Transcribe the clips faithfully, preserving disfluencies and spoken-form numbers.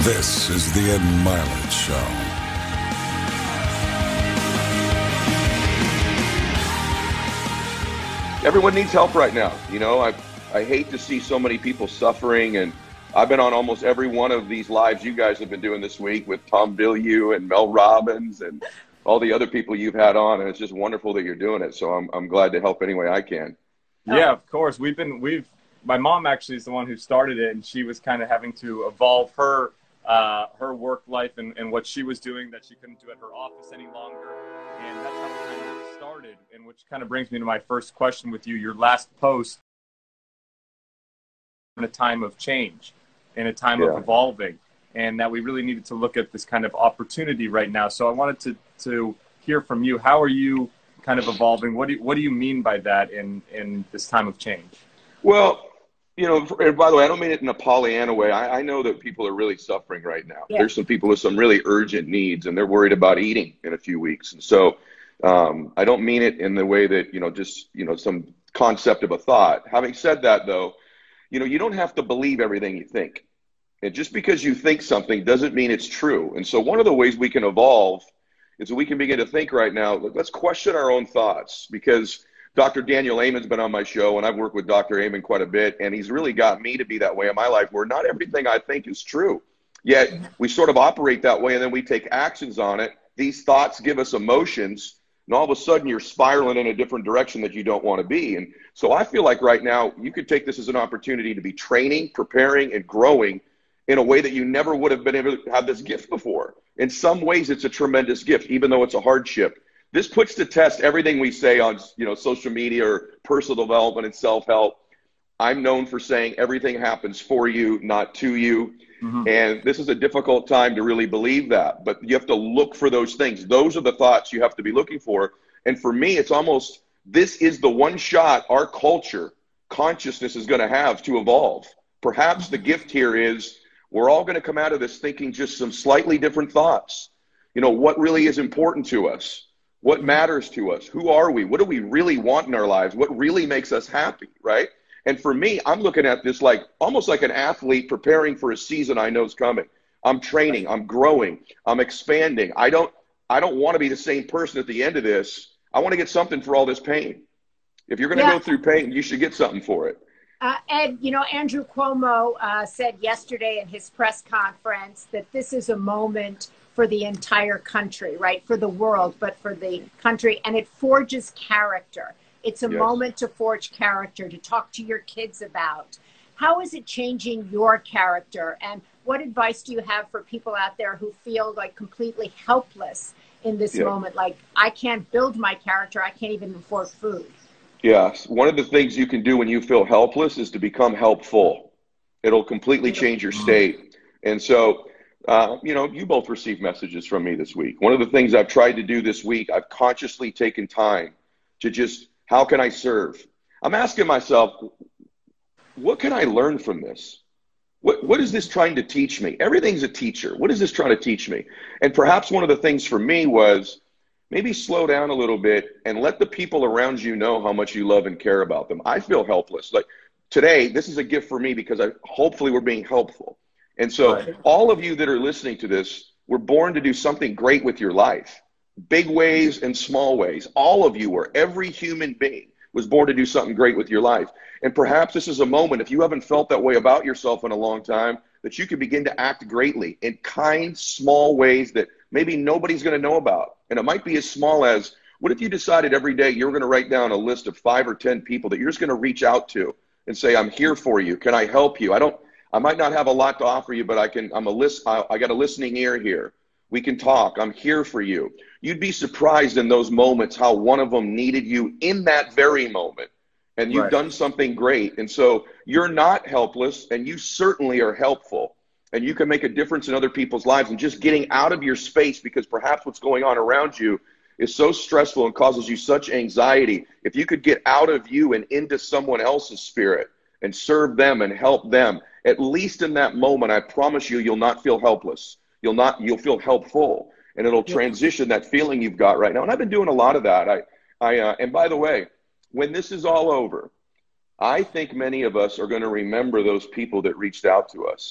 This is the Ed Milet Show. Everyone needs help right now. You know, I I hate to see so many people suffering, and I've been on almost every one of these lives you guys have been doing this week with Tom Bilyeu and Mel Robbins and all the other people you've had on, and it's just wonderful that you're doing it. So I'm I'm glad to help any way I can. Yeah, of course. We've been we've my mom actually is the one who started it, and she was kind of having to evolve her uh, her work life and, and what she was doing that she couldn't do at her office any longer, and that's how it kind of started. And which kind of brings me to my first question with you. Your last post in a time of change, in a time Yeah. of evolving, and that we really needed to look at this kind of opportunity right now. So I wanted to to hear from you. How are you kind of evolving? What do you, what do you mean by that in in this time of change? Well, you know, and by the way, I don't mean it in a Pollyanna way. I, I know that people are really suffering right now. Yeah. There's some people with some really urgent needs, and they're worried about eating in a few weeks. And so um, I don't mean it in the way that, you know, just, you know, some concept of a thought. Having said that, though, you know, you don't have to believe everything you think. And just because you think something doesn't mean it's true. And so one of the ways we can evolve is that we can begin to think right now, let's question our own thoughts, because Doctor Daniel Amen's been on my show, and I've worked with Doctor Amen quite a bit, and he's really got me to be that way in my life, where not everything I think is true. Yet we sort of operate that way, and then we take actions on it. These thoughts give us emotions, and all of a sudden you're spiraling in a different direction that you don't want to be. And so I feel like right now you could take this as an opportunity to be training, preparing, and growing in a way that you never would have been able to have this gift before. In some ways, it's a tremendous gift, even though it's a hardship. This puts to test everything we say on, you know, social media or personal development and self-help. I'm known for saying everything happens for you, not to you. Mm-hmm. And this is a difficult time to really believe that, but you have to look for those things. Those are the thoughts you have to be looking for. And for me, it's almost, this is the one shot our culture consciousness is going to have to evolve. Perhaps the gift here is we're all going to come out of this thinking just some slightly different thoughts. You know, what really is important to us? What matters to us? Who are we? What do we really want in our lives? What really makes us happy, right? And for me, I'm looking at this like almost like an athlete preparing for a season I know is coming. I'm training, I'm growing, I'm expanding. I don't I don't want to be the same person at the end of this. I want to get something for all this pain. If you're going to Yeah. go through pain, you should get something for it. Uh, Ed, you know, Andrew Cuomo uh, said yesterday in his press conference that this is a moment for the entire country, right? For the world, but for the country. And it forges character. It's a Yes. moment to forge character, to talk to your kids about. How is it changing your character? And what advice do you have for people out there who feel like completely helpless in this Yeah. moment? Like, I can't build my character. I can't even afford food. Yes. One of the things you can do when you feel helpless is to become helpful. It'll completely change your state. And so, uh, you know, you both received messages from me this week. One of the things I've tried to do this week, I've consciously taken time to just, how can I serve? I'm asking myself, what can I learn from this? What, what is this trying to teach me? Everything's a teacher. What is this trying to teach me? And perhaps one of the things for me was maybe slow down a little bit and let the people around you know how much you love and care about them. I feel helpless. Like today, this is a gift for me because I hopefully we're being helpful. And so Right. all of you that are listening to this, were born to do something great with your life. Big ways and small ways. All of you were, every human being was born to do something great with your life. And perhaps this is a moment, if you haven't felt that way about yourself in a long time, that you can begin to act greatly in kind, small ways that maybe nobody's going to know about. And it might be as small as, what if you decided every day you're going to write down a list of five or ten people that you're just going to reach out to and say, I'm here for you. Can I help you? I don't, I might not have a lot to offer you, but I can, I'm a list, I, I got a listening ear here. We can talk. I'm here for you. You'd be surprised in those moments how one of them needed you in that very moment. And you've Right. done something great. And so you're not helpless, and you certainly are helpful. And you can make a difference in other people's lives. And just getting out of your space, because perhaps what's going on around you is so stressful and causes you such anxiety. If you could get out of you and into someone else's spirit and serve them and help them, at least in that moment, I promise you, you'll not feel helpless. You'll not, you'll feel helpful, and it'll transition that feeling you've got right now. And I've been doing a lot of that. I, I, uh, and by the way, when this is all over, I think many of us are going to remember those people that reached out to us.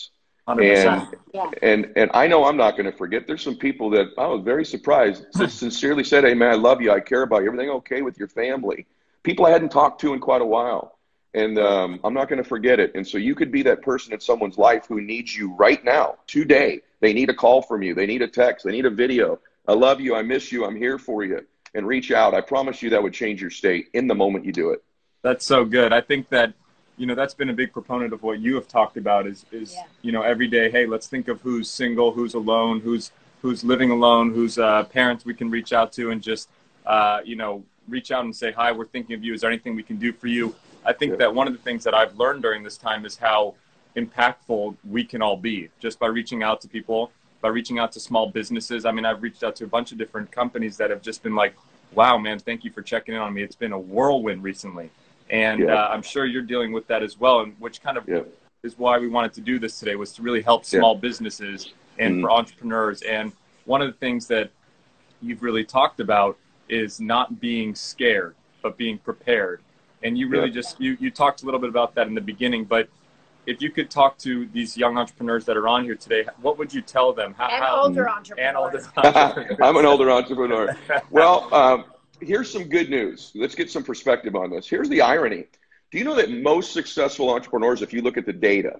one hundred percent. And, yeah. and, and I know I'm not going to forget. There's some people that I was very surprised, just sincerely said, hey, man, I love you. I care about you. Everything okay with your family? People I hadn't talked to in quite a while. And um, I'm not going to forget it. And so you could be that person in someone's life who needs you right now, today. They need a call from you. They need a text. They need a video. I love you. I miss you. I'm here for you. And reach out. I promise you that would change your state in the moment you do it. That's so good. I think that, you know, that's been a big proponent of what you have talked about is, is yeah. you know, every day, hey, let's think of who's single, who's alone, who's who's living alone, who's uh, parents we can reach out to and just, uh, you know, reach out and say, hi, we're thinking of you. Is there anything we can do for you? I think yeah. that one of the things that I've learned during this time is how impactful we can all be just by reaching out to people, by reaching out to small businesses. I mean, I've reached out to a bunch of different companies that have just been like, wow, man, thank you for checking in on me. It's been a whirlwind recently. And yeah. uh, I'm sure you're dealing with that as well, and which kind of yeah. is why we wanted to do this today, was to really help small yeah. businesses and mm-hmm. for entrepreneurs. And one of the things that you've really talked about is not being scared, but being prepared. And you really yeah. just, you, you talked a little bit about that in the beginning, but if you could talk to these young entrepreneurs that are on here today, what would you tell them? How, and how, older entrepreneurs. And older entrepreneurs. I'm an older entrepreneur. Well, um, here's some good news. Let's get some perspective on this. Here's the irony. Do you know that most successful entrepreneurs, if you look at the data,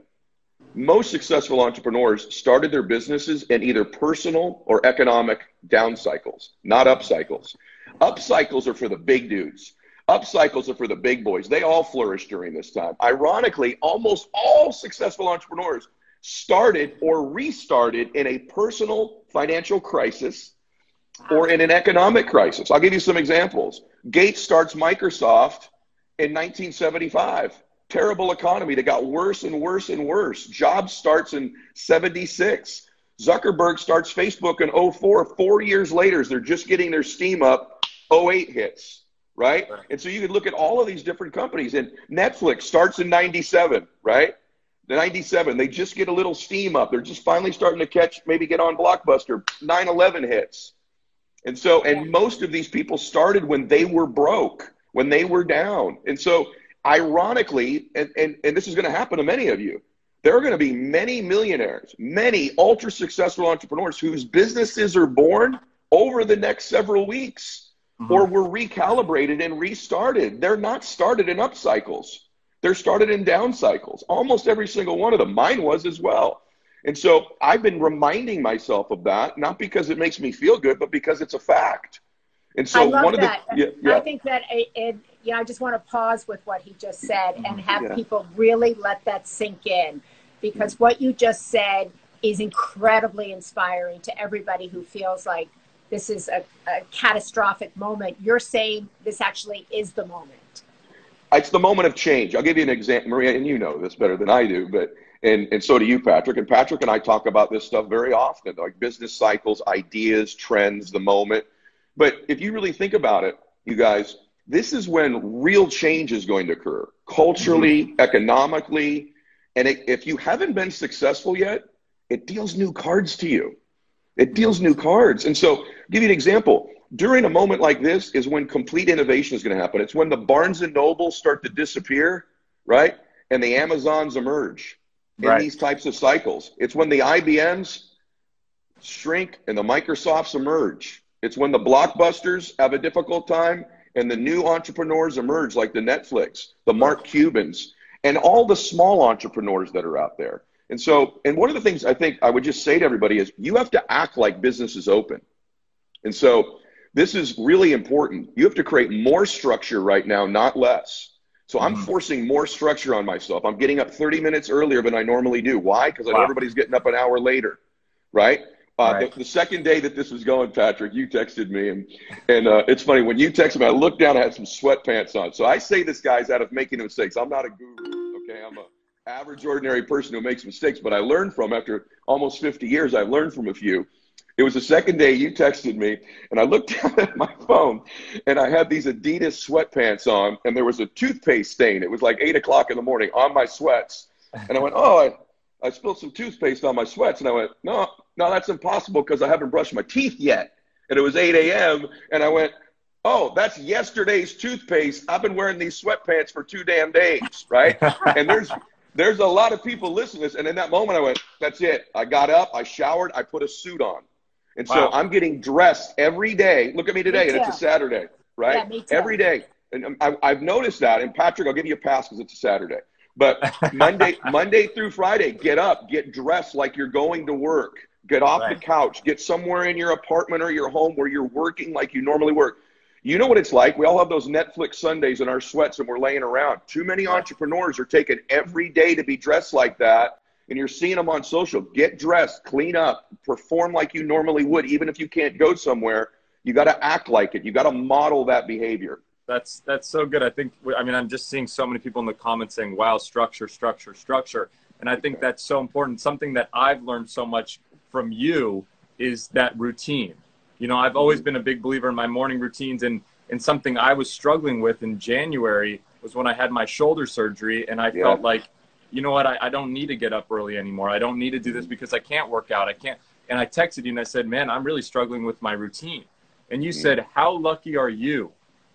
most successful entrepreneurs started their businesses in either personal or economic down cycles, not up cycles. Up cycles are for the big dudes. Up cycles are for the big boys. They all flourish during this time. Ironically, almost all successful entrepreneurs started or restarted in a personal financial crisis or in an economic crisis. I'll give you some examples. Gates starts Microsoft in nineteen seventy-five. Terrible economy that got worse and worse and worse. Jobs starts in seventy-six. Zuckerberg starts Facebook in oh four. Four years later, they're just getting their steam up. oh eight hits. Right? right? And so you could look at all of these different companies. And Netflix starts in ninety-seven, right? The ninety-seven, they just get a little steam up. They're just finally starting to catch, maybe get on Blockbuster. nine eleven hits. And so, and most of these people started when they were broke, when they were down. And so, ironically, and, and, and this is going to happen to many of you, there are going to be many millionaires, many ultra successful entrepreneurs whose businesses are born over the next several weeks. Mm-hmm. Or were recalibrated and restarted. They're not started in up cycles. They're started in down cycles. Almost every single one of them. Mine was as well. And so I've been reminding myself of that, not because it makes me feel good, but because it's a fact. And so I love one of that. the, yeah, yeah. I think that it, it, you know, I just want to pause with what he just said and have yeah. people really let that sink in, because mm-hmm. what you just said is incredibly inspiring to everybody who feels like this is a, a catastrophic moment. You're saying this actually is the moment. It's the moment of change. I'll give you an example, Maria, and you know this better than I do, but and, and so do you, Patrick. And Patrick and I talk about this stuff very often, like business cycles, ideas, trends, the moment. But if you really think about it, you guys, this is when real change is going to occur, culturally, mm-hmm. economically. And it, if you haven't been successful yet, it deals new cards to you. It deals new cards. And so, I'll give you an example. During a moment like this is when complete innovation is going to happen. It's when the Barnes and Nobles start to disappear, right? And the Amazons emerge in right. these types of cycles. It's when the I B Ms shrink and the Microsofts emerge. It's when the Blockbusters have a difficult time and the new entrepreneurs emerge, like the Netflix, the Mark Cubans, and all the small entrepreneurs that are out there. And so, and one of the things I think I would just say to everybody is you have to act like business is open. And so this is really important. You have to create more structure right now, not less. So I'm mm-hmm. forcing more structure on myself. I'm getting up thirty minutes earlier than I normally do. Why? Because I know wow. everybody's getting up an hour later, right? Uh, right. The, the second day that this was going, Patrick, you texted me. And, and uh, it's funny, when you texted me, I looked down, I had some sweatpants on. So I say this, guys, out of making mistakes. I'm not a guru, okay? I'm a average, ordinary person who makes mistakes, but I learned from, after almost fifty years, I've learned from a few. It was the second day you texted me, and I looked down at my phone, and I had these Adidas sweatpants on, and there was a toothpaste stain. It was like eight o'clock in the morning on my sweats. And I went, oh, I, I spilled some toothpaste on my sweats. And I went, no, no, that's impossible because I haven't brushed my teeth yet. And it was eight a.m., and I went, oh, that's yesterday's toothpaste. I've been wearing these sweatpants for two damn days, right? And there's There's a lot of people listening to this, and in that moment I went, That's it. I got up, I showered, I put a suit on. And so Wow. I'm getting dressed every day. Look at me today, Me and it's a too. Saturday, right? Yeah, me too. Every day. And I, I've noticed that. And Patrick, I'll give you a pass because it's a Saturday. But Monday, Monday through Friday, get up, get dressed like you're going to work. Get off Right. the couch. Get somewhere in your apartment or your home where you're working like you normally work. You know what it's like? We all have those Netflix Sundays in our sweats and we're laying around. Too many Right. entrepreneurs are taking every day to be dressed like that. And you're seeing them on social. Get dressed, clean up, perform like you normally would, even if you can't go somewhere. You got to act like it. You got to model that behavior. That's that's so good. I think, I mean, I'm just seeing so many people in the comments saying, wow, structure, structure, structure. And I think that's so important. Something that I've learned so much from you is that routine. You know, I've always been a big believer in my morning routines, and, and something I was struggling with in January was when I had my shoulder surgery, and I Yeah. felt like, you know what, I, I don't need to get up early anymore. I don't need to do this because I can't work out. I can't. And I texted you and I said, man, I'm really struggling with my routine. And you said, how lucky are you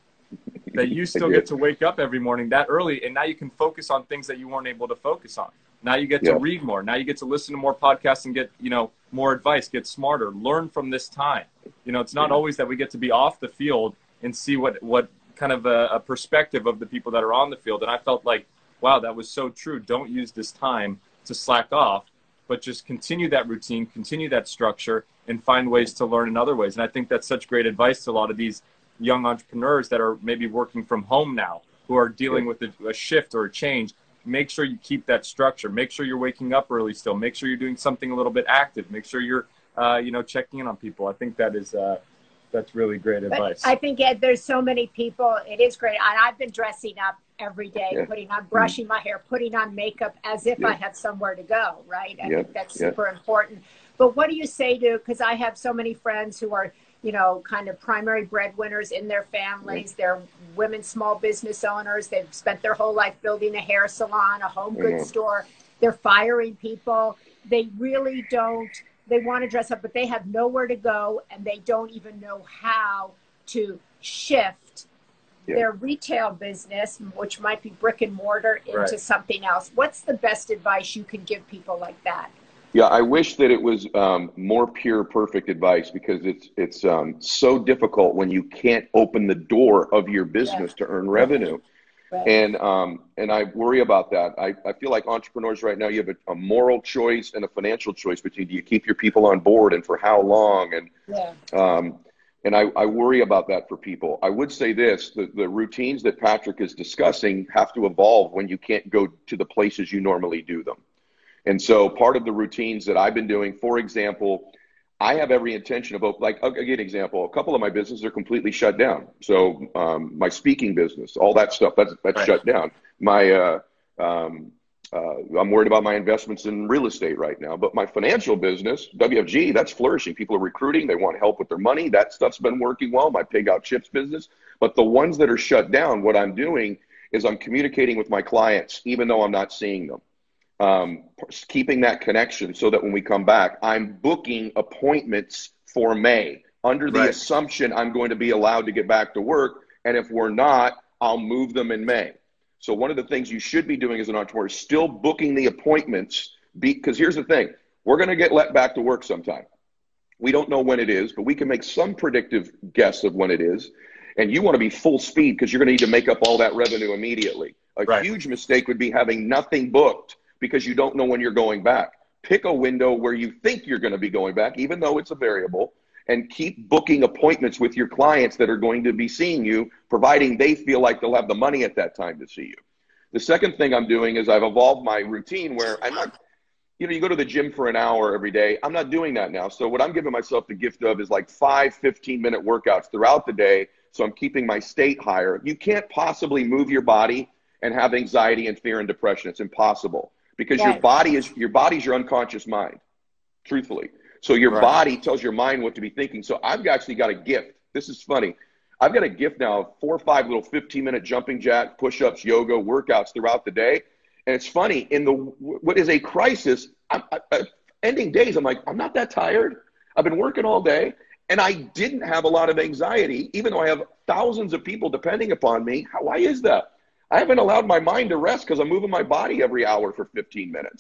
that you still get to wake up every morning that early, and now you can focus on things that you weren't able to focus on. Now you get to Yeah. read more. Now you get to listen to more podcasts and get, you know, more advice, get smarter, learn from this time. You know, it's not Yeah. always that we get to be off the field and see what, what kind of a, a perspective of the people that are on the field. And I felt like, wow, that was so true. Don't use this time to slack off, but just continue that routine, continue that structure, and find ways to learn in other ways. And I think that's such great advice to a lot of these young entrepreneurs that are maybe working from home now, who are dealing with a, a shift or a change. Make sure you keep that structure. Make sure you're waking up early still. Make sure you're doing something a little bit active. Make sure you're, uh, you know, checking in on people. I think that is, uh, that's really great But advice. I think, Ed, there's so many people. It is great. And I've been dressing up every day, Yeah. putting on, brushing my hair, putting on makeup as if Yeah. I had somewhere to go, right? I Yeah. think that's Yeah. super important. But what do you say to, because I have so many friends who are, you know, kind of primary breadwinners in their families. They're women small business owners. They've spent their whole life building a hair salon, a home goods Yeah. store. They're firing people. They really don't, they want to dress up, but they have nowhere to go, and they don't even know how to shift Yeah. their retail business, which might be brick and mortar, into Right. something else. What's the best advice you can give people like that? Yeah, I wish that it was um, more pure, perfect advice, because it's it's um, so difficult when you can't open the door of your business Yeah. to earn revenue. Right. And um, and I worry about that. I, I feel like entrepreneurs right now, you have a, a moral choice and a financial choice between, do you keep your people on board and for how long? And Yeah. um, and I, I worry about that for people. I would say this, the, the routines that Patrick is discussing have to evolve when you can't go to the places you normally do them. And so part of the routines that I've been doing, for example, I have every intention of, like, I'll give you an example. A couple of my businesses are completely shut down. So um, my speaking business, all that stuff, that's, that's Right. shut down. My, uh, um, uh, I'm worried about my investments in real estate right now, but my financial business, W F G, that's flourishing. People are recruiting. They want help with their money. That stuff's been working well. My pig out chips business. But the ones that are shut down, what I'm doing is I'm communicating with my clients, even though I'm not seeing them. Um, keeping that connection so that when we come back, I'm booking appointments for May under the Right. assumption I'm going to be allowed to get back to work. And if we're not, I'll move them in May. So one of the things you should be doing as an entrepreneur is still booking the appointments, because here's the thing, we're going to get let back to work sometime. We don't know when it is, but we can make some predictive guess of when it is. And you want to be full speed because you're going to need to make up all that revenue immediately. A Right. huge mistake would be having nothing booked because you don't know when you're going back. Pick a window where you think you're going to be going back, even though it's a variable, and keep booking appointments with your clients that are going to be seeing you, providing they feel like they'll have the money at that time to see you. The second thing I'm doing is I've evolved my routine where I'm not, you know, you go to the gym for an hour every day. I'm not doing that now. So what I'm giving myself the gift of is like five fifteen minute workouts throughout the day. So I'm keeping my state higher. You can't possibly move your body and have anxiety and fear and depression. It's impossible. Because Right. your body is your body's your unconscious mind, truthfully. So your Right. body tells your mind what to be thinking. So I've actually got a gift. This is funny. I've got a gift now of four or five little fifteen minute jumping jack, push-ups, yoga, workouts throughout the day. And it's funny, in the what is a crisis, I, I, ending days, I'm like, I'm not that tired. I've been working all day, and I didn't have a lot of anxiety, even though I have thousands of people depending upon me. How, why is that? I haven't allowed my mind to rest because I'm moving my body every hour for fifteen minutes.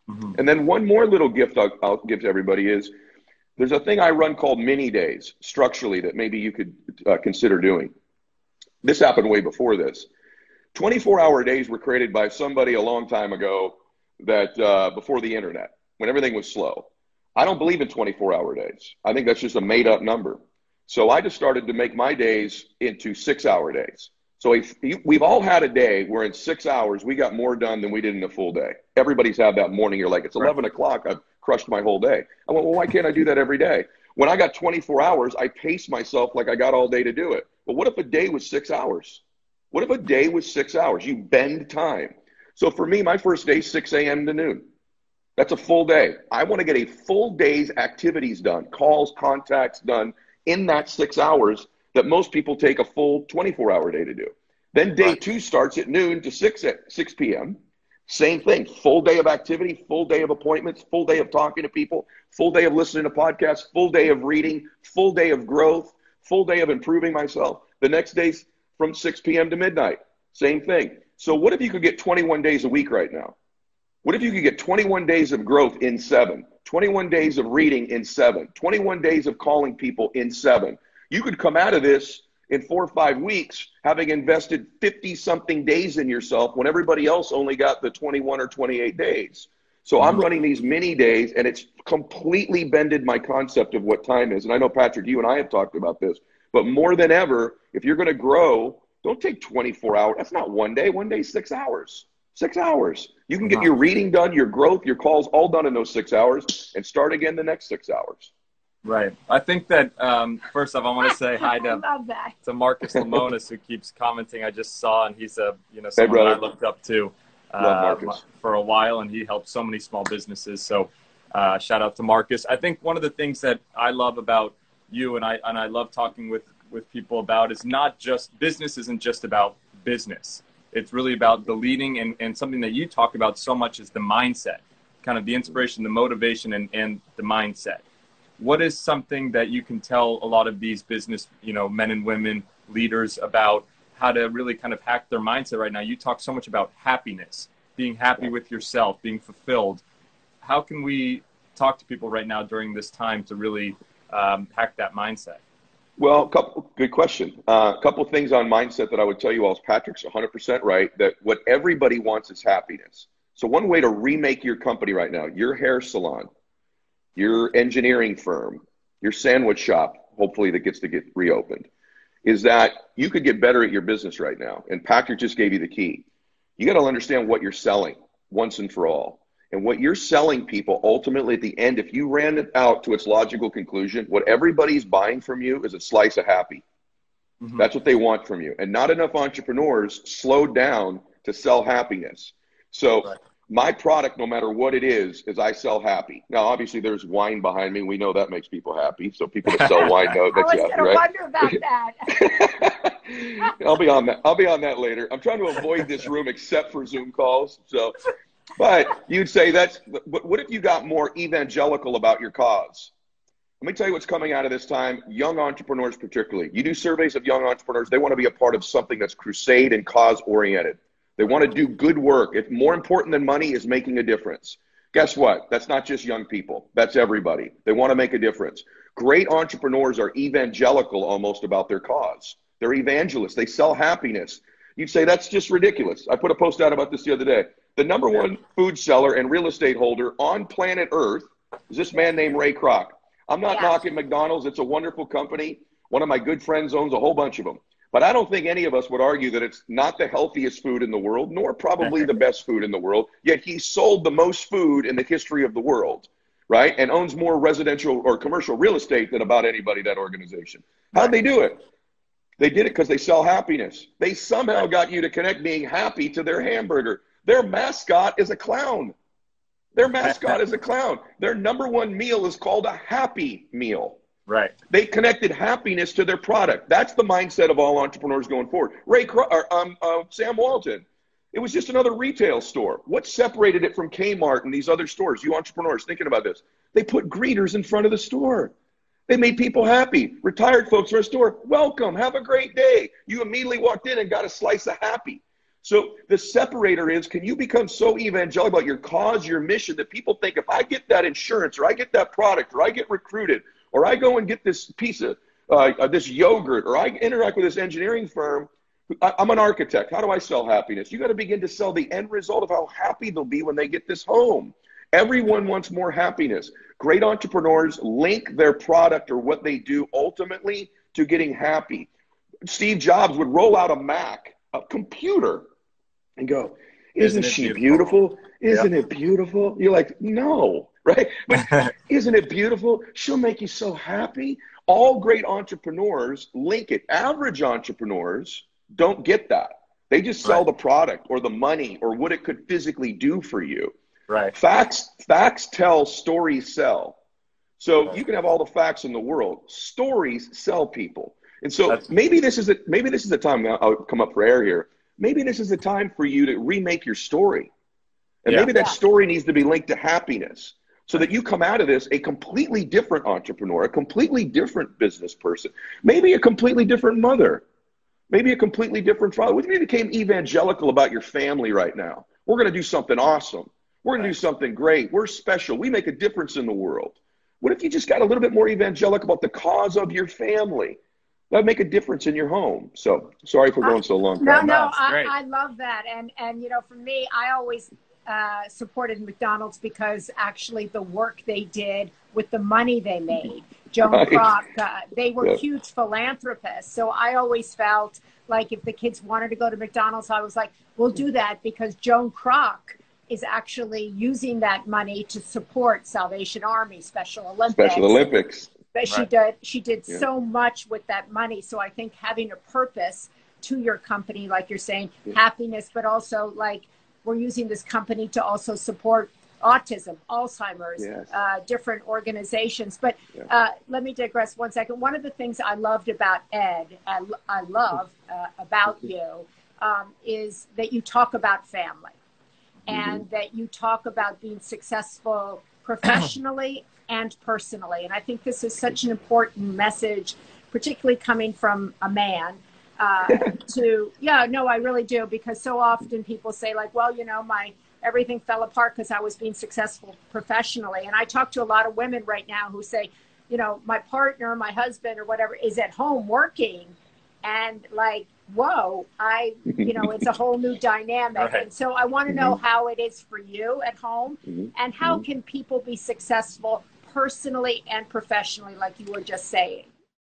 Mm-hmm. And then one more little gift I'll, I'll give to everybody is there's a thing I run called mini days structurally that maybe you could uh, consider doing. This happened way before this. twenty-four hour days were created by somebody a long time ago that uh, before the internet, when everything was slow. I don't believe in twenty-four hour days. I think that's just a made up number. So I just started to make my days into six hour days. So if you, we've all had a day where in six hours, we got more done than we did in a full day. Everybody's had that morning. You're like, it's eleven o'clock. I've crushed my whole day. I went, well, why can't I do that every day? When I got twenty-four hours, I paced myself like I got all day to do it. But what if a day was six hours? What if a day was six hours? You bend time. So for me, my first day, six a m to noon. That's a full day. I want to get a full day's activities done, calls, contacts done in that six hours that most people take a full twenty-four hour day to do. Then day right. two starts at noon to six p m Same thing, full day of activity, full day of appointments, full day of talking to people, full day of listening to podcasts, full day of reading, full day of growth, full day of improving myself. The next day's from six p m to midnight, same thing. So what if you could get twenty-one days a week right now? What if you could get twenty-one days of growth in seven, twenty-one days of reading in seven, twenty-one days of calling people in seven? You could come out of this in four or five weeks, having invested fifty something days in yourself when everybody else only got the twenty-one or twenty-eight days. So I'm running these mini days, and it's completely bended my concept of what time is. And I know, Patrick, you and I have talked about this, but more than ever, if you're going to grow, don't take twenty-four hours. That's not one day. One day, six hours. Six hours. You can get your reading done, your growth, your calls all done in those six hours and start again the next six hours. Right. I think that, um, first off, I want to say hi to, to Marcus Lemonis, who keeps commenting. I just saw, and he's a, you know, someone hey, I looked up to uh, for a while, and he helped so many small businesses. So uh, shout out to Marcus. I think one of the things that I love about you, and I, and I love talking with, with people about, is not just, business isn't just about business. It's really about the leading, and, and something that you talk about so much is the mindset, kind of the inspiration, the motivation, and, and the mindset. What is something that you can tell a lot of these business, you know, men and women leaders about how to really kind of hack their mindset right now? You talk so much about happiness, being happy with yourself, being fulfilled. How can we talk to people right now during this time to really um, hack that mindset? Well, a couple, good question. A uh, couple of things on mindset that I would tell you all is Patrick's one hundred percent right, that what everybody wants is happiness. So one way to remake your company right now, your hair salon, your engineering firm, your sandwich shop, hopefully that gets to get reopened, is that you could get better at your business right now. And Patrick just gave you the key. You got to understand what you're selling once and for all. And what you're selling people, ultimately at the end, if you ran it out to its logical conclusion, what everybody's buying from you is a slice of happy. Mm-hmm. That's what they want from you. And not enough entrepreneurs slowed down to sell happiness. So right. my product, no matter what it is, is I sell happy. Now, obviously, there's wine behind me. We know that makes people happy. So people that sell wine know that's happy, right? I was going to wonder about that. I'll be on that. I'll be on that later. I'm trying to avoid this room except for Zoom calls. So. But you'd say that's, but what if you got more evangelical about your cause? Let me tell you what's coming out of this time, young entrepreneurs particularly. You do surveys of young entrepreneurs, they want to be a part of something that's crusade and cause oriented. They want to do good work. If more important than money is making a difference. Guess what? That's not just young people. That's everybody. They want to make a difference. Great entrepreneurs are evangelical almost about their cause. They're evangelists. They sell happiness. You'd say that's just ridiculous. I put a post out about this the other day. The number one food seller and real estate holder on planet Earth is this man named Ray Kroc. I'm not yeah. knocking McDonald's. It's a wonderful company. One of my good friends owns a whole bunch of them. But I don't think any of us would argue that it's not the healthiest food in the world, nor probably the best food in the world. Yet he sold the most food in the history of the world, right? And owns more residential or commercial real estate than about anybody, that organization. How'd they do it? They did it because they sell happiness. They somehow got you to connect being happy to their hamburger. Their mascot is a clown. Their mascot is a clown. Their number one meal is called a Happy Meal. Right. They connected happiness to their product. That's the mindset of all entrepreneurs going forward. Ray, or, um, uh, Sam Walton, it was just another retail store. What separated it from Kmart and these other stores? You entrepreneurs thinking about this. They put greeters in front of the store. They made people happy. Retired folks are a store. Welcome. Have a great day. You immediately walked in and got a slice of happy. So the separator is, can you become so evangelical about your cause, your mission, that people think if I get that insurance or I get that product or I get recruited or I go and get this piece of uh, this yogurt or I interact with this engineering firm, I, I'm an architect. How do I sell happiness? You got to begin to sell the end result of how happy they'll be when they get this home. Everyone wants more happiness. Great entrepreneurs link their product or what they do ultimately to getting happy. Steve Jobs would roll out a Mac, a computer, and go, isn't, isn't she beautiful? beautiful? Isn't yep. it beautiful? You're like, no, right? But isn't it beautiful? She'll make you so happy. All great entrepreneurs link it. Average entrepreneurs don't get that. They just sell right. the product or the money or what it could physically do for you. Right. Facts, facts tell, stories sell. So right. you can have all the facts in the world. Stories sell people. And so That's maybe this is a, maybe this is the time, I'll come up for air here. Maybe this is the time for you to remake your story. And yeah. maybe that yeah. story needs to be linked to happiness so that you come out of this a completely different entrepreneur, a completely different business person, maybe a completely different mother, maybe a completely different father. What if you became evangelical about your family right now? We're going to do something awesome. We're going to do something great. We're special. We make a difference in the world. What if you just got a little bit more evangelical about the cause of your family? That'd make a difference in your home. So sorry for going so long. No, no, I, I love that. And, and, you know, for me, I always uh, supported McDonald's because actually the work they did with the money they made. Joan right. Kroc, uh, they were yeah. huge philanthropists. So I always felt like if the kids wanted to go to McDonald's, I was like, we'll do that because Joan Kroc is actually using that money to support Salvation Army, Special Olympics. Special Olympics. But she right. did she did yeah. so much with that money. So I think having a purpose to your company, like you're saying, yeah. happiness, but also like we're using this company to also support autism, Alzheimer's, yes. uh, different organizations. But yeah. uh, let me digress one second. One of the things I loved about Ed, I, I love uh, about you, um, is that you talk about family and mm-hmm. that you talk about being successful professionally and personally. And I think this is such an important message, particularly coming from a man uh, to, yeah, no, I really do. Because so often people say like, well, you know, my everything fell apart because I was being successful professionally. And I talk to a lot of women right now who say, you know, my partner, my husband or whatever is at home working. And like, whoa, I, you know, it's a whole new dynamic. Right. And so I want to know mm-hmm. how it is for you at home mm-hmm. and how mm-hmm. can people be successful personally and professionally, like you were just saying?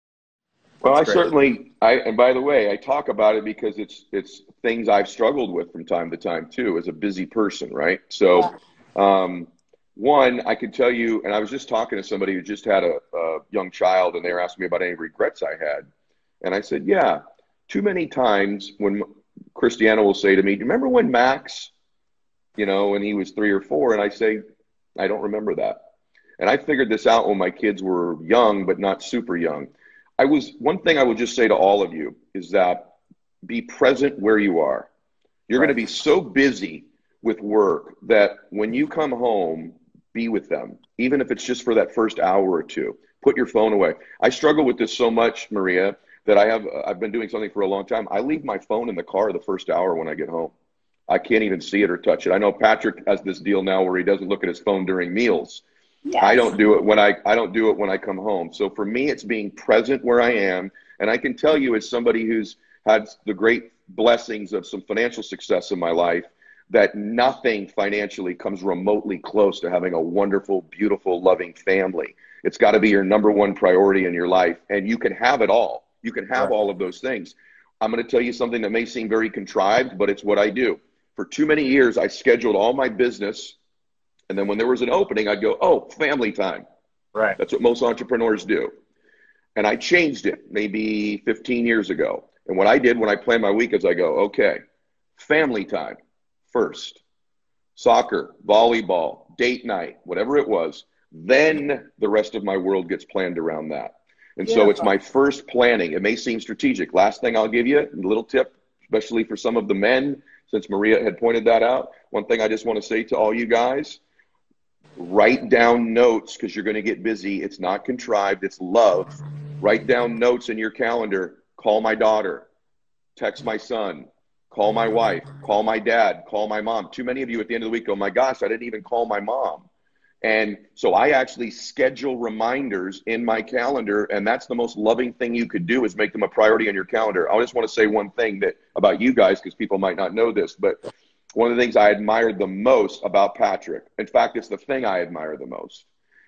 Well, That's I great. certainly, I, and by the way, I talk about it because it's, it's things I've struggled with from time to time too, as a busy person. Right. So, yeah. um, one, I could tell you, and I was just talking to somebody who just had a, a young child and they were asking me about any regrets I had. And I said, yeah, too many times when Christiana will say to me, do you remember when Max, you know, when he was three or four? And I say, I don't remember that. And I figured this out when my kids were young, but not super young. I was, one thing I would just say to all of you is that be present where you are. You're right. going to be so busy with work that when you come home, be with them, even if it's just for that first hour or two. Put your phone away. I struggle with this so much, Maria, that I have, I've been doing something for a long time. I leave my phone in the car the first hour when I get home. I can't even see it or touch it. I know Patrick has this deal now where he doesn't look at his phone during meals. Yes. I don't do it when I, I don't do it when I come home. So for me, it's being present where I am. And I can tell you as somebody who's had the great blessings of some financial success in my life, that nothing financially comes remotely close to having a wonderful, beautiful, loving family. It's got to be your number one priority in your life. And you can have it all. You can have right. all of those things. I'm going to tell you something that may seem very contrived, but it's what I do. For too many years, I scheduled all my business. And then when there was an opening, I'd go, oh, family time. Right. That's what most entrepreneurs do. And I changed it maybe fifteen years ago. And what I did when I planned my week is I go, okay, family time first. Soccer, volleyball, date night, whatever it was. Then the rest of my world gets planned around that. And yeah, so it's my first planning. It may seem strategic. Last thing I'll give you, a little tip, especially for some of the men, since Maria had pointed that out. One thing I just want to say to all you guys, write down notes because you're going to get busy. It's not contrived. It's love. Write down notes in your calendar. Call my daughter. Text my son. call my wife, call my dad, call my mom. Too many of you at the end of the week go, my gosh, I didn't even call my mom. And so I actually schedule reminders in my calendar, and that's the most loving thing you could do, is make them a priority on your calendar. I just want to say one thing that about you guys, because people might not know this, but one of the things I admired the most about Patrick, in fact, it's the thing I admire the most,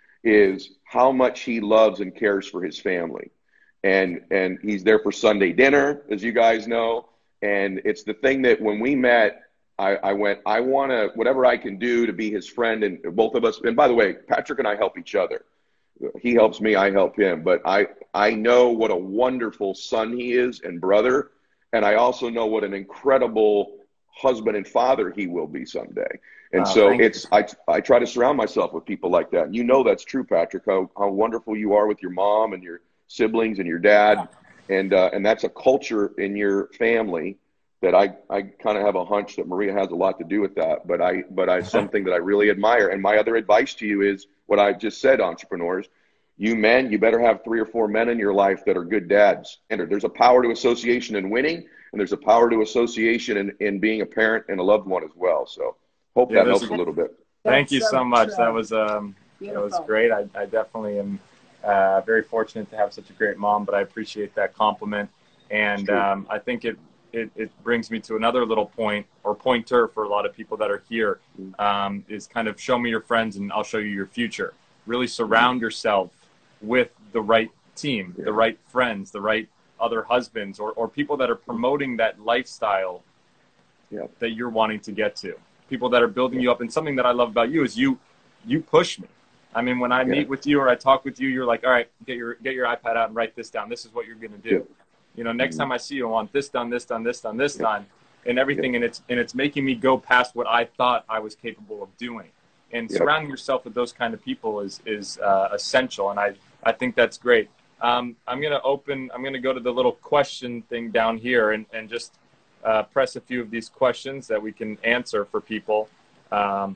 is how much he loves and cares for his family. And and he's there for Sunday dinner, as you guys know. And it's the thing that when we met, I, I went, I want to, whatever I can do to be his friend. And both of us, and by the way, Patrick and I help each other. He helps me, I help him. But I, I know what a wonderful son he is and brother. And I also know what an incredible husband and father he will be someday. And oh, so it's, I, I try to surround myself with people like that. And you know that's true, Patrick, how, how wonderful you are with your mom and your siblings and your dad. And uh, and that's a culture in your family that I, I kind of have a hunch that Maria has a lot to do with that. But I but I something that I really admire. And my other advice to you is what I just said, entrepreneurs. You men, you better have three or four men in your life that are good dads. And there's a power to association in winning, and there's a power to association in, in being a parent and a loved one as well. So hope yeah, that helps a, a little bit. Thank you so, so much. true. That was um that was great. I, I definitely am uh, very fortunate to have such a great mom, but I appreciate that compliment. And um, I think it, it it brings me to another little point or pointer for a lot of people that are here, um, is kind of show me your friends and I'll show you your future. Really surround yourself with the right team, yeah. the right friends, the right other husbands, or, or people that are promoting that lifestyle yeah. that you're wanting to get to. People that are building yeah. you up. And something that I love about you is you you push me. I mean, when I yeah. meet with you or I talk with you, you're like, all right, get your get your iPad out and write this down. This is what you're going to do. Yeah. You know, next mm-hmm. time I see you, I want this done, this done, this done, this yeah. done, and everything. Yeah. And it's and it's making me go past what I thought I was capable of doing. And yeah. surrounding yourself with those kind of people is is uh, essential. And I, I think that's great. Um, I'm going to open, I'm going to go to the little question thing down here and, and just uh, press a few of these questions that we can answer for people. Um,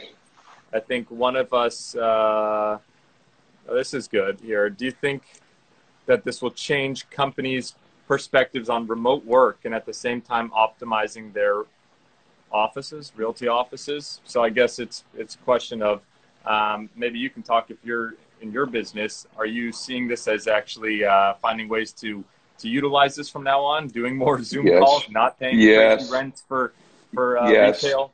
I think one of us, uh, oh, this is good here. Do you think that this will change companies' perspectives on remote work and at the same time optimizing their offices, realty offices? So I guess it's it's a question of um, maybe you can talk if you're in your business. Are you seeing this as actually uh, finding ways to to utilize this from now on, doing more Zoom yes. calls, not paying yes. crazy rent for for uh, yes. retail?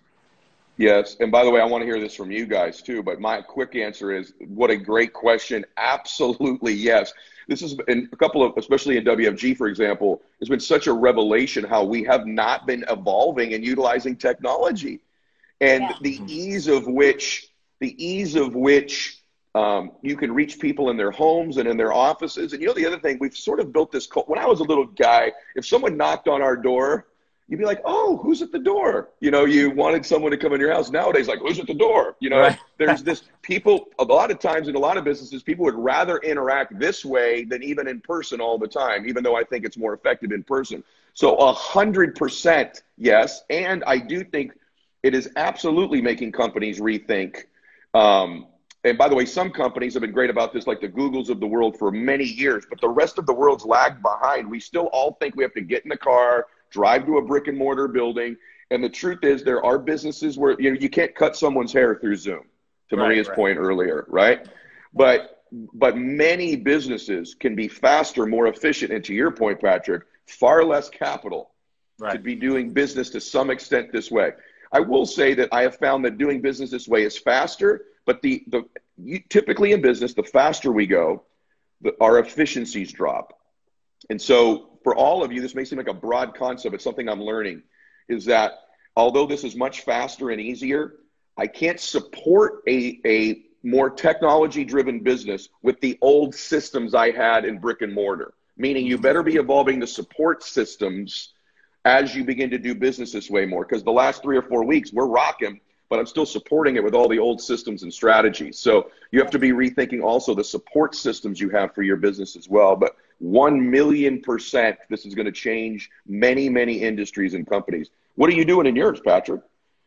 Yes. And by the way, I want to hear this from you guys too, but my quick answer is, what a great question. Absolutely yes. This is in a couple of, especially in W F G, for example, it's been such a revelation how we have not been evolving and utilizing technology, and yeah. the ease of which, the ease of which um, you can reach people in their homes and in their offices. And you know, the other thing, we've sort of built this, when I was a little guy, if someone knocked on our door, you'd be like, oh, who's at the door? You know, you wanted someone to come in your house. Nowadays, like, who's at the door? You know, right. There's this people, a lot of times in a lot of businesses, people would rather interact this way than even in person all the time, even though I think it's more effective in person. So a hundred percent, yes. And I do think it is absolutely making companies rethink. Um, and by the way, some companies have been great about this, like the Googles of the world for many years, but the rest of the world's lagged behind. We still all think we have to get in the car, drive to a brick and mortar building. And the truth is, there are businesses where, you know, you can't cut someone's hair through Zoom, to right, Maria's right. point earlier, right? But, but many businesses can be faster, more efficient, and to your point, Patrick, far less capital right. to be doing business to some extent this way. I will say that I have found that doing business this way is faster, but the, the you, typically in business, the faster we go, the, our efficiencies drop. And so for all of you, this may seem like a broad concept, but something I'm learning is that although this is much faster and easier, I can't support a, a more technology-driven business with the old systems I had in brick and mortar, meaning you better be evolving the support systems as you begin to do business this way more, because the last three or four weeks, we're rocking, but I'm still supporting it with all the old systems and strategies. So you have to be rethinking also the support systems you have for your business as well. But one million percent, this is going to change many, many industries and companies. What are you doing in yours, Patrick?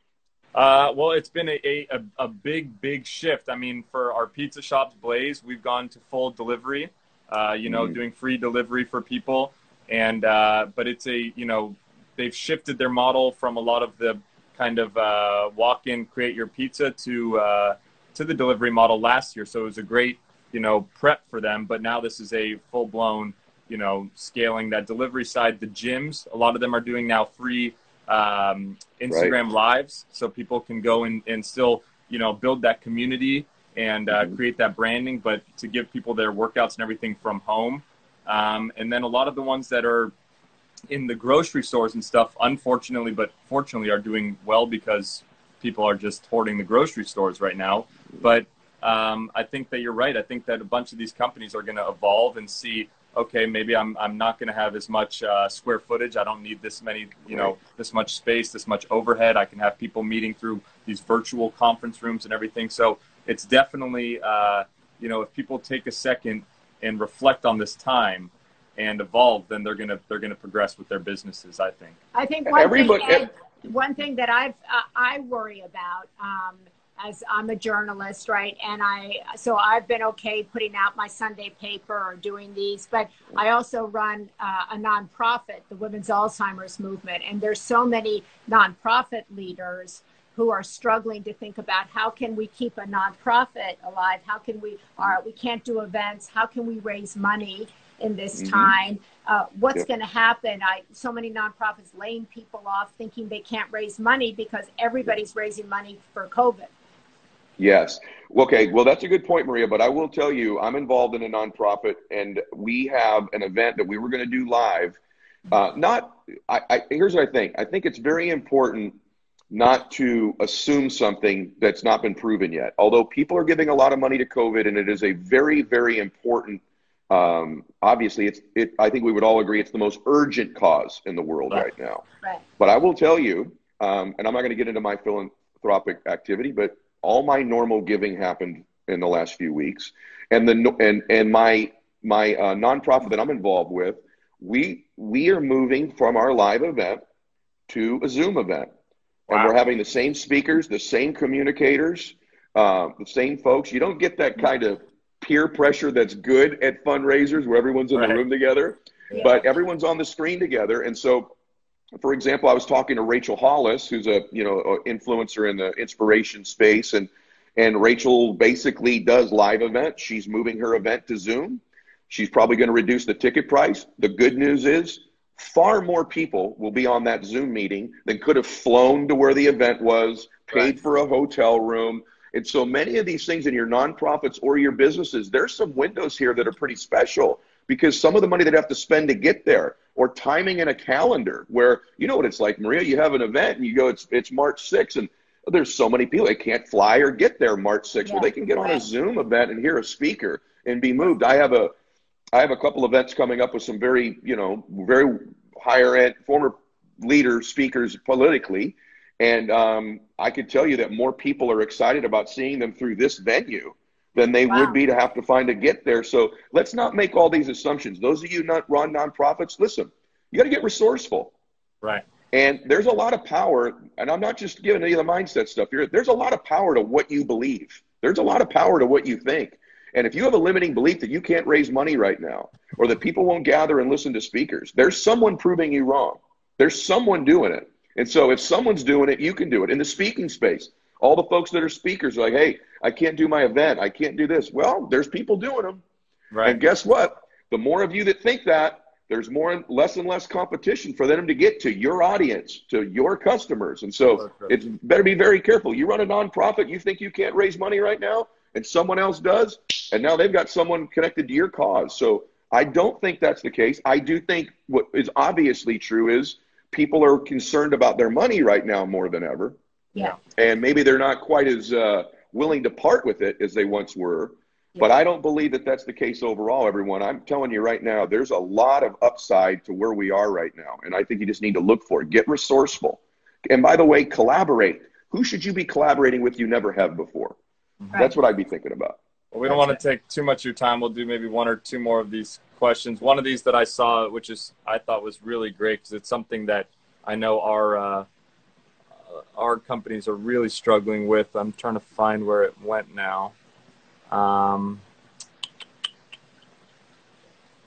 Uh, well, it's been a, a, a big, big shift. I mean, for our pizza shops, Blaze, we've gone to full delivery, uh, you know, mm. doing free delivery for people. And, uh, but it's a, you know, they've shifted their model from a lot of the kind of uh, walk in, create your pizza to uh, to the delivery model last year. So it was a great, you know, prep for them. But now this is a full blown, you know, scaling that delivery side. The gyms, a lot of them are doing now free um, Instagram right. lives, so people can go and, and still, you know, build that community and uh, mm-hmm. create that branding, but to give people their workouts and everything from home. Um, and then a lot of the ones that are in the grocery stores and stuff, unfortunately, but fortunately, are doing well because people are just hoarding the grocery stores right now. But um, I think that you're right. I think that a bunch of these companies are going to evolve and see, okay, maybe I'm I'm not going to have as much uh, square footage. I don't need this many, you know, this much space, this much overhead. I can have people meeting through these virtual conference rooms and everything. So it's definitely, uh, you know, if people take a second and reflect on this time and evolve, then they're gonna they're gonna progress with their businesses, I think. I think one Everybody, thing, Ed, one thing that I've uh, I worry about. Um, as I'm a journalist, right? And I, so I've been okay putting out my Sunday paper or doing these, but I also run uh, a nonprofit, the Women's Alzheimer's Movement. And there's so many nonprofit leaders who are struggling to think about how can we keep a nonprofit alive? How can we, uh, we can't do events. How can we raise money in this mm-hmm. time? Uh, what's yep. going to happen? I, so many nonprofits laying people off thinking they can't raise money because everybody's raising money for COVID. Yes. Okay. Well, that's a good point, Maria, but I will tell you, I'm involved in a nonprofit and we have an event that we were going to do live. Uh, not, I, I, here's what I think. I think it's very important not to assume something that's not been proven yet. Although people are giving a lot of money to COVID and it is a very, very important, um, obviously it's, it, I think we would all agree it's the most urgent cause in the world right, right now. Right. But I will tell you, um, and I'm not going to get into my philanthropic activity, but all my normal giving happened in the last few weeks, and the and and my my uh, nonprofit that I'm involved with, we we are moving from our live event to a Zoom event, wow. and we're having the same speakers, the same communicators, uh, the same folks. You don't get that kind of peer pressure that's good at fundraisers where everyone's in right. the room together, yeah. but everyone's on the screen together, and so. For example, I was talking to Rachel Hollis, who's a you know a influencer in the inspiration space, and and Rachel basically does live events. She's moving her event to Zoom. She's probably going to reduce the ticket price. The good news is far more people will be on that Zoom meeting than could have flown to where the event was, paid right. for a hotel room. And so many of these things in your nonprofits or your businesses, there's some windows here that are pretty special because some of the money they'd have to spend to get there, or timing in a calendar where, you know what it's like, Maria, you have an event and you go, it's it's March sixth, and there's so many people that can't fly or get there March sixth. Yeah, well, they can get right. on a Zoom event and hear a speaker and be moved. I have a, I have a couple events coming up with some very, you know, very higher end former leader speakers politically. And um, I could tell you that more people are excited about seeing them through this venue than they wow. would be to have to find to get there. So let's not make all these assumptions. Those of you not run nonprofits, listen, you got to get resourceful. Right. And there's a lot of power, and I'm not just giving any of the mindset stuff here. There's a lot of power to what you believe. There's a lot of power to what you think. And if you have a limiting belief that you can't raise money right now, or that people won't gather and listen to speakers, there's someone proving you wrong. There's someone doing it. And so if someone's doing it, you can do it. In the speaking space, all the folks that are speakers are like, hey, I can't do my event. I can't do this. Well, there's people doing them. Right. And guess what? The more of you that think that, there's more, less and less competition for them to get to your audience, to your customers. And so it's better be very careful. You run a nonprofit, you think you can't raise money right now, and someone else does, and now they've got someone connected to your cause. So I don't think that's the case. I do think what is obviously true is people are concerned about their money right now more than ever. Yeah. And maybe they're not quite as uh, willing to part with it as they once were. Yeah. But I don't believe that that's the case overall, everyone. I'm telling you right now, there's a lot of upside to where we are right now. And I think you just need to look for it. Get resourceful. And by the way, collaborate. Who should you be collaborating with you never have before? Right. That's what I'd be thinking about. Well, we don't want to take too much of your time. We'll do maybe one or two more of these questions. One of these that I saw, which is I thought was really great because it's something that I know our uh, our companies are really struggling with. I'm trying to find where it went now. Um,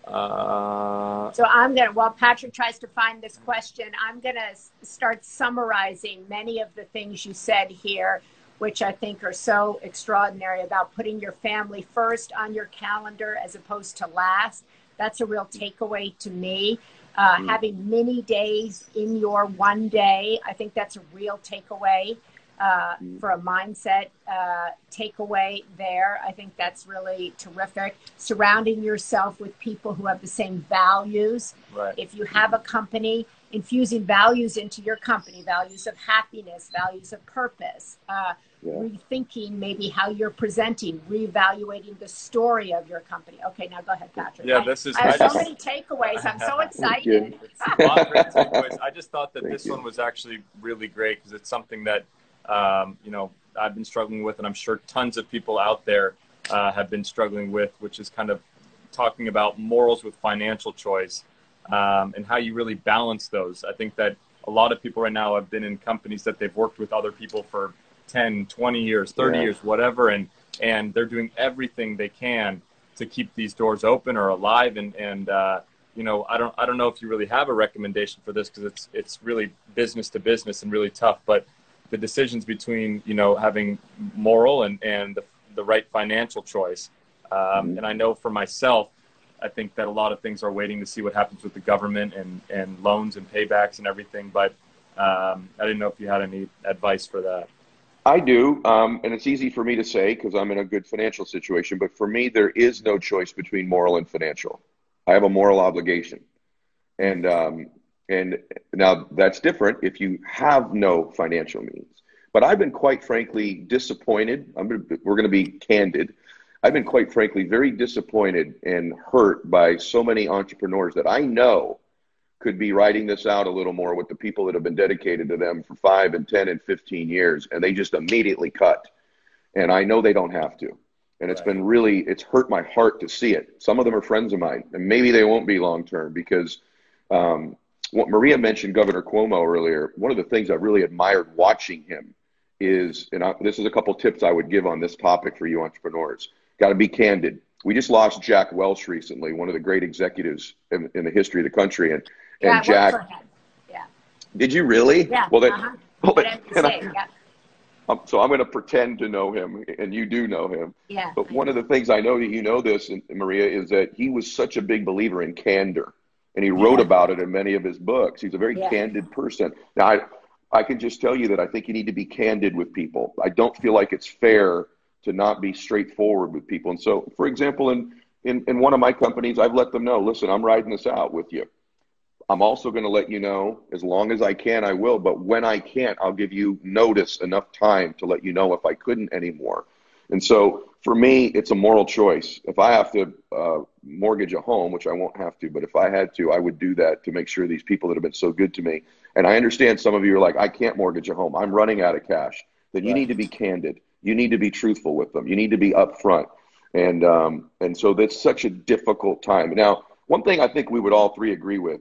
Uh, so I'm going to, while Patrick tries to find this question, I'm going to start summarizing many of the things you said here, which I think are so extraordinary about putting your family first on your calendar as opposed to last. That's a real takeaway to me. Uh, mm. Having many days in your one day, I think that's a real takeaway. Uh, for a mindset uh, takeaway there. I think that's really terrific. Surrounding yourself with people who have the same values. Right. If you have a company, infusing values into your company, values of happiness, values of purpose, uh, yeah. rethinking maybe how you're presenting, reevaluating the story of your company. Okay, now go ahead, Patrick. Yeah, I, this is. I have I so just, many takeaways. I'm so excited. A lot of great takeaways. I just thought that Thank this you. one was actually really great because it's something that Um, you know, I've been struggling with, and I'm sure tons of people out there uh, have been struggling with, which is kind of talking about morals with financial choice um, and how you really balance those. I think that a lot of people right now have been in companies that they've worked with other people for ten, twenty years, thirty yeah. years, whatever, and and they're doing everything they can to keep these doors open or alive. And and uh, you know, I don't I don't know if you really have a recommendation for this because it's it's really business to business and really tough, but the decisions between, you know, having moral and, and the, the right financial choice. Um, mm-hmm. And I know for myself, I think that a lot of things are waiting to see what happens with the government and, and loans and paybacks and everything. But um, I didn't know if you had any advice for that. I do. Um, and it's easy for me to say because I'm in a good financial situation. But for me, there is no choice between moral and financial. I have a moral obligation. And, um, And now that's different if you have no financial means. But I've been quite frankly disappointed. I'm gonna, we're going to be candid. I've been quite frankly very disappointed and hurt by so many entrepreneurs that I know could be writing this out a little more with the people that have been dedicated to them for five and ten and fifteen years, and they just immediately cut. And I know they don't have to. And it's Right. been really, it's hurt my heart to see it. Some of them are friends of mine, and maybe they won't be long term because um, what Maria mentioned, Governor Cuomo earlier, one of the things I've really admired watching him is, and I, this is a couple tips I would give on this topic for you entrepreneurs. Got to be candid. We just lost Jack Welch recently, one of the great executives in, in the history of the country. And, yeah, and Jack, yeah. Did you really? Yeah. Well, then, uh-huh. well, then, say, I, yeah. um, so I'm going to pretend to know him, and you do know him. Yeah. But one of the things I know that you know this, Maria, is that he was such a big believer in candor. And he wrote yeah. about it in many of his books. He's a very yeah. candid person. Now, I, I can just tell you that I think you need to be candid with people. I don't feel like it's fair to not be straightforward with people. And so, for example, in, in, in one of my companies, I've let them know, listen, I'm riding this out with you. I'm also going to let you know, as long as I can, I will. But when I can't, I'll give you notice, enough time to let you know if I couldn't anymore. And so for me, it's a moral choice. If I have to uh, mortgage a home, which I won't have to, but if I had to, I would do that to make sure these people that have been so good to me. And I understand some of you are like, I can't mortgage a home. I'm running out of cash. Then you right. need to be candid. You need to be truthful with them. You need to be upfront. And, um, and so that's such a difficult time. Now, one thing I think we would all three agree with,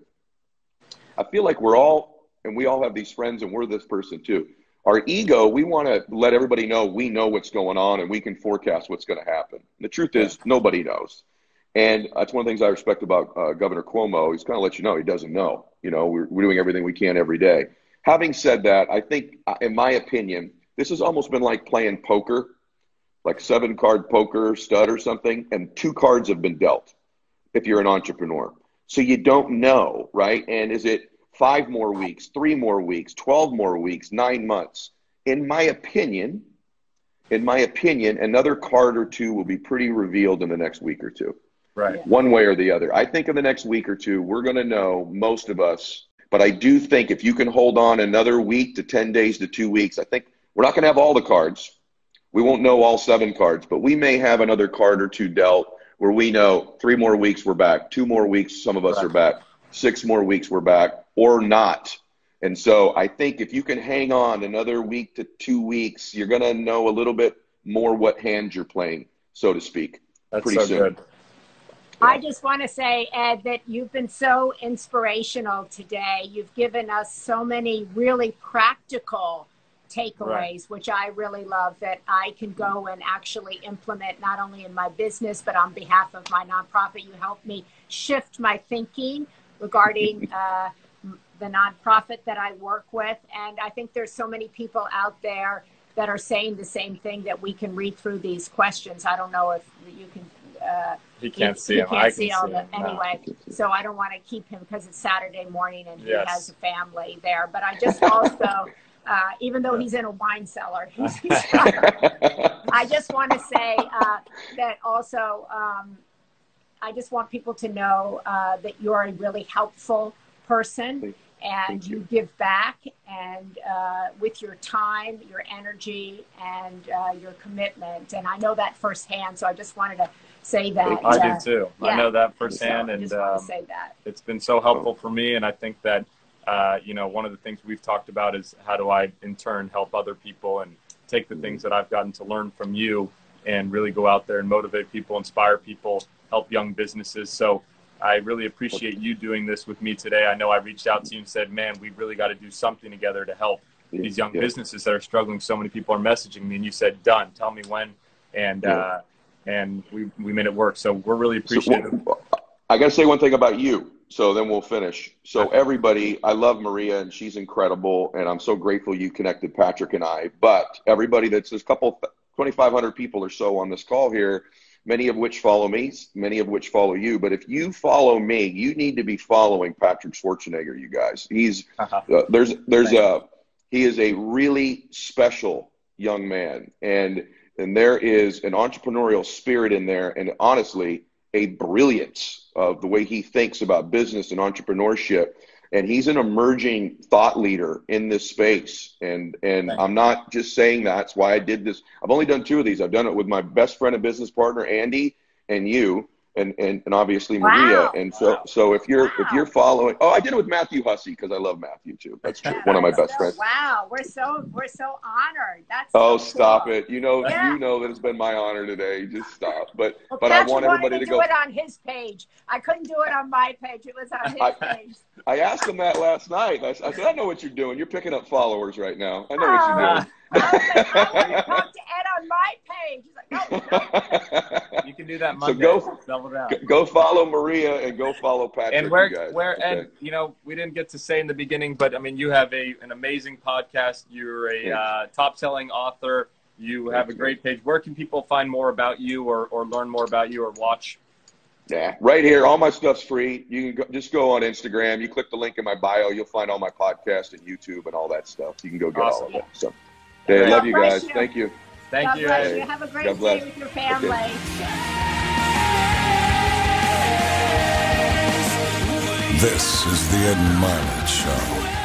I feel like we're all, and we all have these friends and we're this person too. Our ego, we want to let everybody know we know what's going on and we can forecast what's going to happen. The truth is, nobody knows. And that's one of the things I respect about uh, Governor Cuomo. He's kind of let you know he doesn't know. You know, we're, we're doing everything we can every day. Having said that, I think, in my opinion, this has almost been like playing poker, like seven card poker, stud or something, and two cards have been dealt if you're an entrepreneur. So you don't know, right? And is it five more weeks, three more weeks, twelve more weeks, nine months? In my opinion, in my opinion, another card or two will be pretty revealed in the next week or two. Right. One way or the other. I think in the next week or two, we're going to know, most of us, but I do think if you can hold on another week to ten days to two weeks, I think we're not going to have all the cards. We won't know all seven cards, but we may have another card or two dealt where we know three more weeks we're back, two more weeks some of us right. are back, six more weeks we're back, or not. And so I think if you can hang on another week to two weeks, you're going to know a little bit more what hand you're playing, so to speak. That's pretty so soon. Good. I just want to say, Ed, that you've been so inspirational today. You've given us so many really practical takeaways, right. which I really love, that I can go and actually implement not only in my business, but on behalf of my nonprofit. You helped me shift my thinking regarding uh, the nonprofit that I work with. And I think there's so many people out there that are saying the same thing, that we can read through these questions. I don't know if you can. Uh, he can't he, see he him. Can't I see can all see the, him. anyway. No. So I don't want to keep him because it's Saturday morning and yes. he has a family there. But I just also, uh, even though he's in a wine cellar, he's, he's I just want to say uh, that also, um, I just want people to know uh, that you're a really helpful person. And you give back, and uh, with your time, your energy, and uh, your commitment. And I know that firsthand, so I just wanted to say that. I uh, do too. Yeah. I know that firsthand, so and just want um, to say that. It's been so helpful for me. And I think that uh, you know, one of the things we've talked about is how do I in turn help other people and take the things that I've gotten to learn from you and really go out there and motivate people, inspire people, help young businesses. So I really appreciate you doing this with me today. I know I reached out to you and said, man, we've really got to do something together to help these young yeah. businesses that are struggling. So many people are messaging me, and you said, done, tell me when. And, yeah. uh, and we, we made it work. So we're really appreciative. So, well, I got to say one thing about you. So then we'll finish. So everybody, I love Maria, and she's incredible. And I'm so grateful you connected Patrick and I, but everybody that's there's a couple, twenty-five hundred people or so on this call here, many of which follow me, many of which follow you. But if you follow me, you need to be following Patrick Schwarzenegger, you guys. He's uh-huh. uh, there's there's a he is a really special young man, and and there is an entrepreneurial spirit in there, and honestly, a brilliance of the way he thinks about business and entrepreneurship. And he's an emerging thought leader in this space. And and Thank I'm you. Not just saying that. That's why I did this. I've only done two of these. I've done it with my best friend and business partner, Andy, and you, and and, and obviously Maria. Wow. And so wow. so if you're wow. if you're following, oh, I did it with Matthew Hussey because I love Matthew too. That's true. One of my best so, friends. Wow, we're so we're so honored. That's oh, so stop cool. it. You know yeah. you know that it's been my honor today. Just stop. But well, but Patrick I want everybody to, to go. do it on his page. I couldn't do it on my page. It was on his I, page. I asked him that last night. I, I said, I know what you're doing. You're picking up followers right now. I know oh, what you're doing. I was like, I want to talk to Ed on my page. He's like, no, no. You can do that Monday. So go, Double down. go follow Maria and go follow Patrick. And where, you guys. where, okay. and you know, we didn't get to say in the beginning, but I mean, you have a an amazing podcast. You're a uh, top-selling author. You have a great page. Where can people find more about you, or or learn more about you, or watch? Yeah, right here. All my stuff's free. You can go, just go on Instagram. You click the link in my bio. You'll find all my podcasts and YouTube and all that stuff. You can go get awesome. all of it. So, hey, I love you guys. You. Thank you. Thank God you. Bless Hey. you. Have a great God bless. day with your family. Okay. This is the Ed Milet Show.